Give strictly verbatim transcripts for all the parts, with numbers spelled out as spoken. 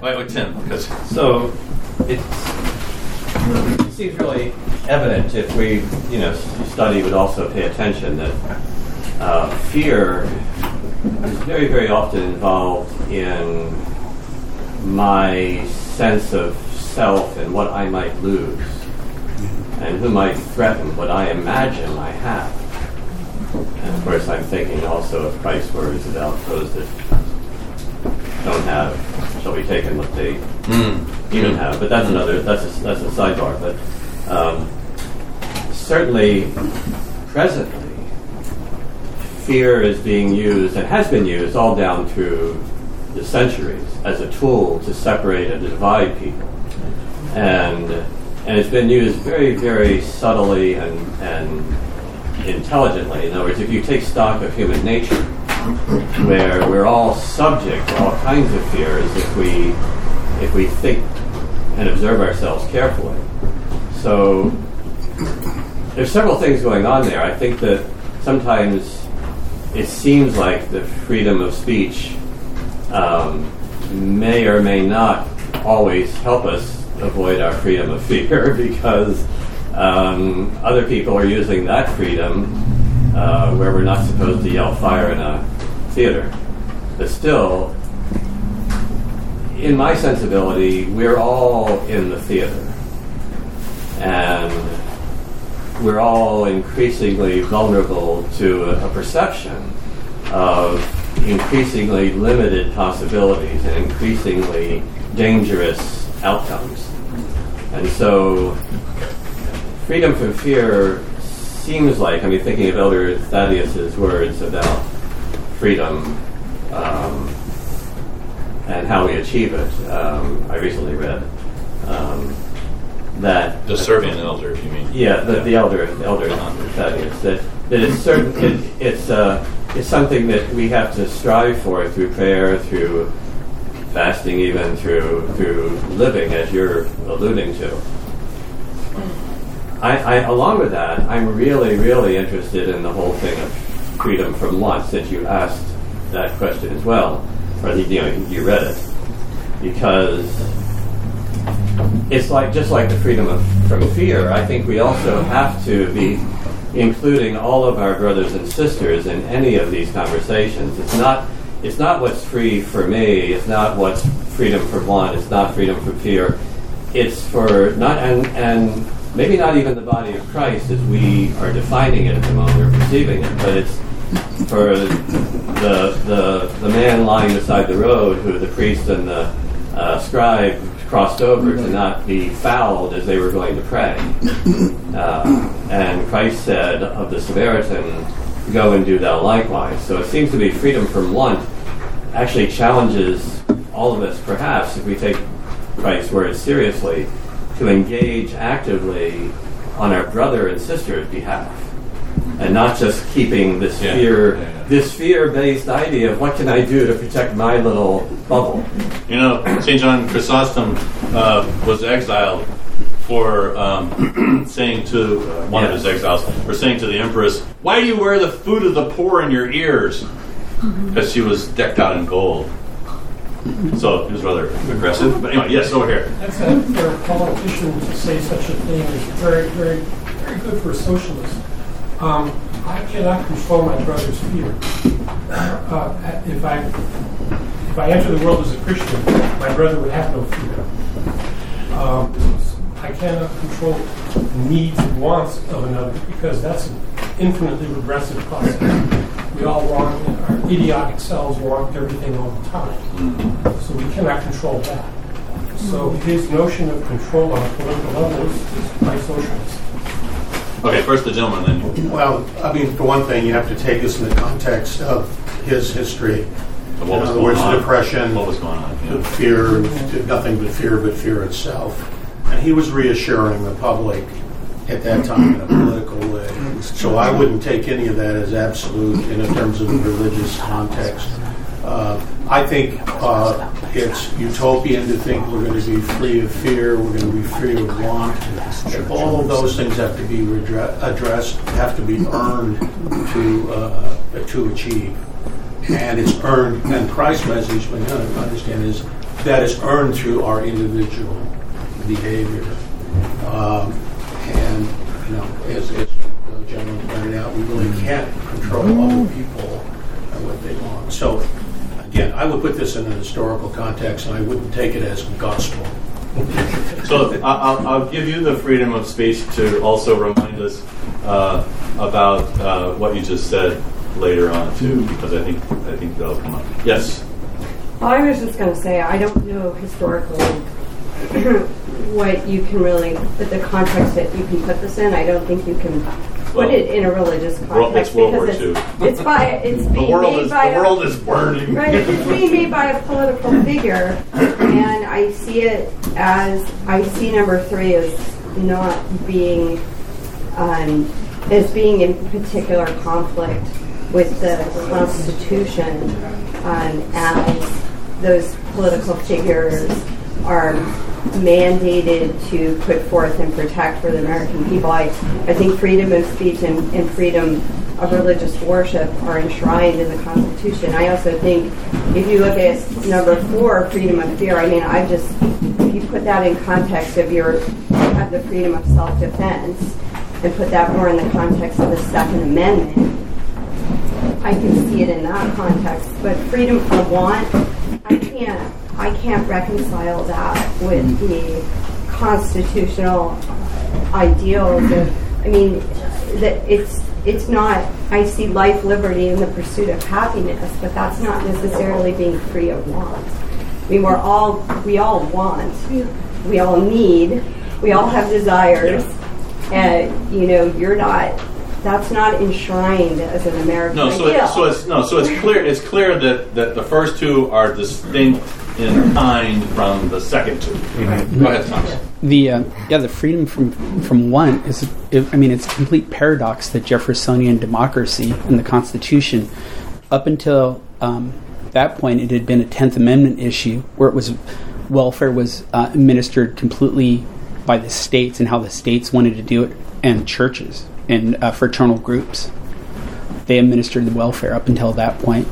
Wait, wait, Tim, because So it's, it seems really evident if we, you know, study would also pay attention that uh, fear is very, very often involved in my sense of self and what I might lose, and who might threaten what I imagine I have. And of course, I'm thinking also of Christ's words about those that don't have shall be taken what they mm. even have. But that's another. That's a, that's a sidebar. But um, certainly, presently, fear is being used and has been used all down through the centuries as a tool to separate and divide people, and and it's been used very, very subtly and and intelligently. In other words, if you take stock of human nature, where we're all subject to all kinds of fears if we if we think and observe ourselves carefully. So there's several things going on there. I think that sometimes it seems like the freedom of speech um, may or may not always help us avoid our freedom of fear, because um, other people are using that freedom uh, where we're not supposed to yell fire in a theater. But still, in my sensibility, we're all in the theater. And we're all increasingly vulnerable to a, a perception of increasingly limited possibilities and increasingly dangerous outcomes. And so freedom from fear seems like, I mean, thinking of Elder Thaddeus's words about freedom um, and how we achieve it, um, I recently read um, that the Serbian elder, if you mean. Yeah, the, the elder, the elder Thaddeus, that, that it's certain, it, it's uh, it's something that we have to strive for through prayer, through fasting, even through through living, as you're alluding to. I, I, along with that, I'm really, really interested in the whole thing of freedom from want, since you asked that question as well, or you know, you read it, because it's like just like the freedom of, from fear. I think we also have to be including all of our brothers and sisters in any of these conversations. It's not it's not what's free for me. It's not what's freedom from want. It's not freedom from fear. It's for not and and maybe not even the body of Christ as we are defining it at the moment or perceiving it, but it's for the the the man lying beside the road who the priest and the uh, scribe crossed over to not be fouled as they were going to pray. Uh, and Christ said of the Samaritan, go and do thou likewise. So it seems to be freedom from want actually challenges all of us, perhaps, if we take Christ's words seriously, to engage actively on our brother and sister's behalf, and not just keeping this yeah. fear, yeah, yeah. this fear-based idea of what can I do to protect my little bubble. You know, Saint John Chrysostom uh, was exiled for um, saying to uh, one yes. of his exiles, for saying to the empress, "Why do you wear the food of the poor in your ears?" Because she was decked out in gold. So it was rather aggressive. But anyway, yes, over here. That's a, for a politician to say such a thing is very, very, very good for a socialist. Um, I cannot control my brother's fear. Uh, if I if I enter the world as a Christian, my brother would have no fear. Um, I cannot control the needs and wants of another, because that's an infinitely regressive process. We all want, our idiotic selves want everything all the time. So we cannot control that. So his notion of control on a political level is, is quite socialist. Okay, first the gentleman, then. Well, I mean, for one thing, you have to take this in the context of his history. So what in was other going words, on? the depression, What was going on? Yeah. the fear, nothing but fear, but fear itself. And he was reassuring the public at that time in a political way. So I wouldn't take any of that as absolute in terms of the religious context. Uh, I think uh, it's utopian to think we're going to be free of fear, we're going to be free of want. All of those things have to be redre- addressed, have to be earned to uh, to achieve. And it's earned, and Christ's message, we understand, is that is earned through our individual behavior. Um, and, you know, as, as the gentleman pointed out, we really can't control other people and what they want. So, again, I would put this in a historical context, and I wouldn't take it as gospel. So I'll, I'll give you the freedom of space to also remind us uh, about uh, what you just said later on too, because I think I think that'll come up. Yes. Well, I was just going to say I don't know historically what you can really, the context that you can put this in. I don't think you can put Well, it in a religious context it's World War because Two. it's, it's by it's The being world made is by the a, world is burning. right. It's being made by a political figure, and I see it as I see number three as not being um, as being in particular conflict with the Constitution, um, as those political figures are mandated to put forth and protect for the American people. I, I think freedom of speech and, and freedom of religious worship are enshrined in the Constitution. I also think if you look at number four, freedom of fear, I mean, I just, if you put that in context of your, of the freedom of self-defense and put that more in the context of the Second Amendment, I can see it in that context. But freedom from want, I can't, I can't reconcile that with the constitutional ideals of, I mean, that it's it's not, I see life, liberty, and the pursuit of happiness, but that's not necessarily being free of want. I mean, we're all, we all want, we all need, we all have desires, and, you know, you're not, that's not enshrined as an American No, so ideal. it, so it's no, so it's clear. It's clear that, that the first two are distinct in kind from the second two. Mm-hmm. Go ahead, Thomas. The uh, yeah, the freedom from from want is, it, I mean, it's a complete paradox. The Jeffersonian democracy and the Constitution, up until um, that point, it had been a Tenth Amendment issue where it was welfare was uh, administered completely by the states and how the states wanted to do it, and churches and uh, fraternal groups. They administered the welfare up until that point.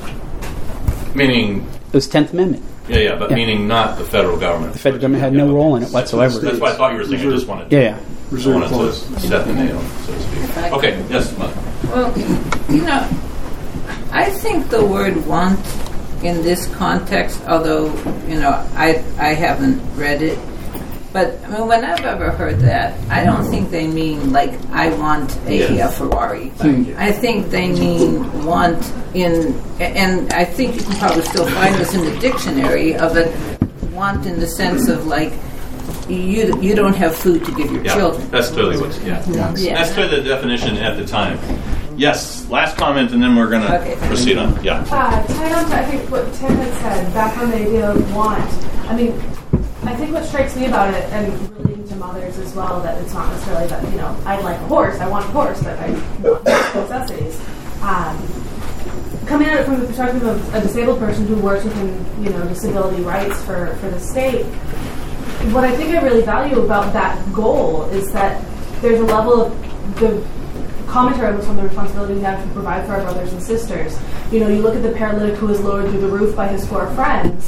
Meaning, it was Tenth Amendment. Yeah, yeah, but yeah. meaning not the federal government. The federal government had no yeah, role in it whatsoever. That's what I thought you were saying. I just wanted, yeah, yeah. I wanted to set the nail, so to speak. Okay, yes, Mother. Well, you know, I think the word want in this context, although, you know, I I haven't read it, but I mean, when I've ever heard that, I don't think they mean like I want a, Yes. a Ferrari. I think they mean want in, and I think you can probably still find this in the dictionary of it, want in the sense of like you you don't have food to give your Yeah, children. that's clearly what's, yeah. Yeah. That's clearly the definition at the time. Yes, last comment, and then we're going to Okay. proceed on. Yeah. Uh, tied on to, I think, what Tim had said, back on the idea of want. I mean, I think what strikes me about it, and relating to mothers as well, that it's not necessarily that, you know, I'd like a horse, I want a horse, but I want necessities. Um, coming at it from the perspective of a disabled person who works within, you know, disability rights for, for the state, what I think I really value about that goal is that there's a level of the commentary on the responsibility we have to provide for our brothers and sisters. You know, you look at the paralytic who was lowered through the roof by his four friends.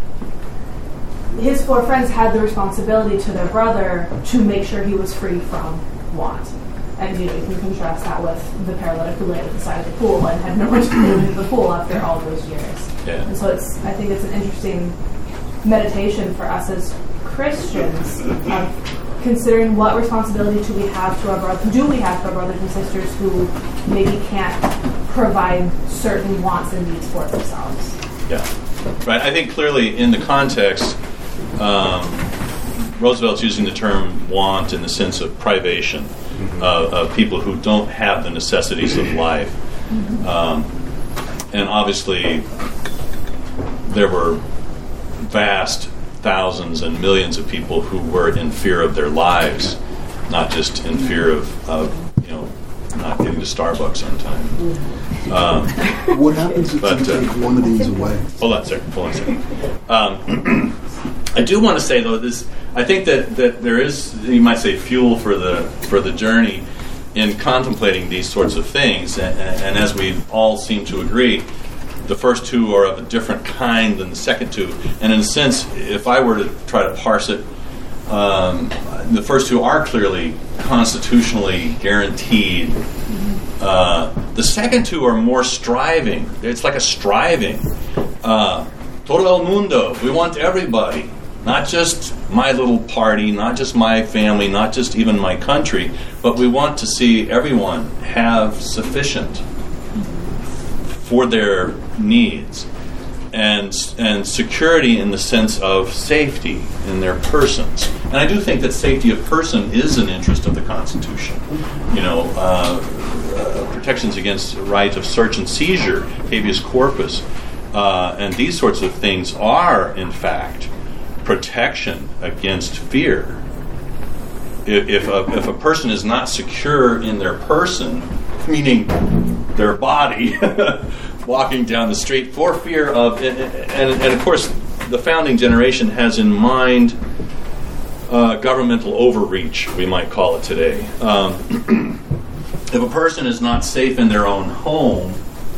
His four friends had the responsibility to their brother to make sure he was free from want. And, you know, you can contrast that with the paralytic who lay at the side of the pool and had no one to put him into the pool after all those years. Yeah. And so it's, I think it's an interesting meditation for us as Christians of considering what responsibility do we have to our brothers, do we have to our brothers and sisters who maybe can't provide certain wants and needs for themselves. Yeah. Right. I think clearly in the context, um, Roosevelt's using the term want in the sense of privation, mm-hmm. uh, of people who don't have the necessities of life. Mm-hmm. Um, and obviously, there were vast thousands and millions of people who were in fear of their lives, not just in fear of, of you know, not getting to Starbucks on time. Um, what happens if but, you take uh, one of these away? Hold on a second. Hold on a second. Um, I do want to say though, this. I think that, that there is, you might say, fuel for the for the journey in contemplating these sorts of things, and, and as we all seem to agree, the first two are of a different kind than the second two. And in a sense, if I were to try to parse it, um, the first two are clearly constitutionally guaranteed. Uh, the second two are more striving. It's like a striving. Uh, todo el mundo. We want everybody. Not just my little party, not just my family, not just even my country, but we want to see everyone have sufficient for their needs and and security in the sense of safety in their persons. And I do think that safety of person is an interest of the Constitution. You know, uh, uh, protections against the right of search and seizure, habeas corpus, uh, and these sorts of things are, in fact, protection against fear. If, if, a, if a person is not secure in their person, meaning their body, walking down the street for fear of, and, and, and of course, the founding generation has in mind uh, governmental overreach, we might call it today. Um, if a person is not safe in their own home,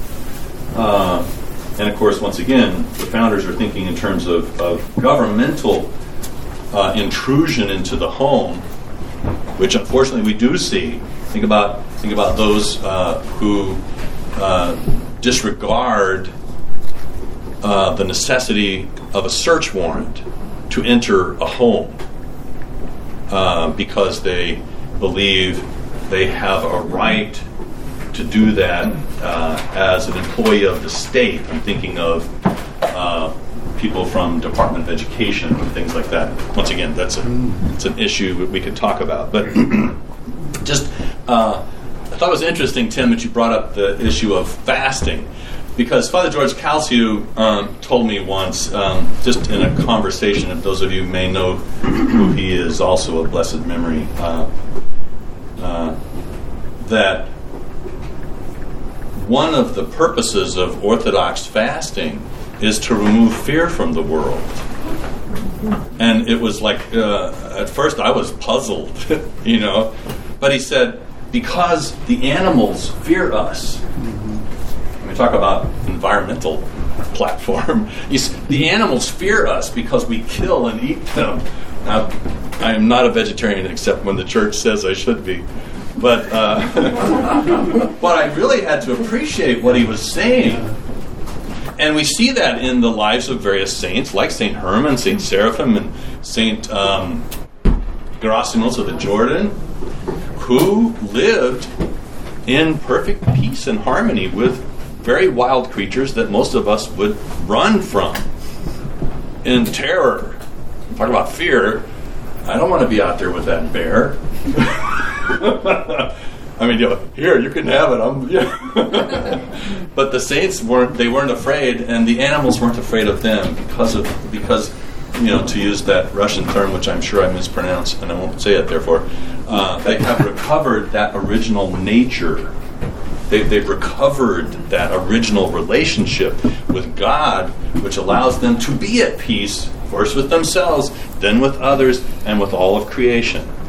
uh, and of course, once again, the founders are thinking in terms of, of governmental uh, intrusion into the home, which unfortunately we do see. Think about think about those uh, who uh, disregard uh, the necessity of a search warrant to enter a home uh, because they believe they have a right to do that uh, as an employee of the state. I'm thinking of uh, people from Department of Education and things like that. Once again, that's a, it's an issue we could talk about. But just, uh, I thought it was interesting, Tim, that you brought up the issue of fasting, because Father George Calciu um, told me once, um, just in a conversation, if those of you may know who he is, also a blessed memory, uh, uh, that one of the purposes of Orthodox fasting is to remove fear from the world. And it was like, uh, at first I was puzzled, you know, but he said, because the animals fear us. When we talk about environmental platform, you see, the animals fear us because we kill and eat them. Now, I am not a vegetarian except when the church says I should be. But uh, but I really had to appreciate what he was saying. And we see that in the lives of various saints, like Saint Herman, Saint Seraphim, and Saint um, Gerasimos of the Jordan, who lived in perfect peace and harmony with very wild creatures that most of us would run from in terror. Talk about fear. I don't want to be out there with that bear. I mean, you know, here, you can have it. I'm, yeah. But the saints weren't, they weren't afraid, and the animals weren't afraid of them because of, because, you know, to use that Russian term, which I'm sure I mispronounced, and I won't say it, therefore, uh, they have recovered that original nature. They, they've recovered that original relationship with God, which allows them to be at peace, first with themselves, then with others, and with all of creation.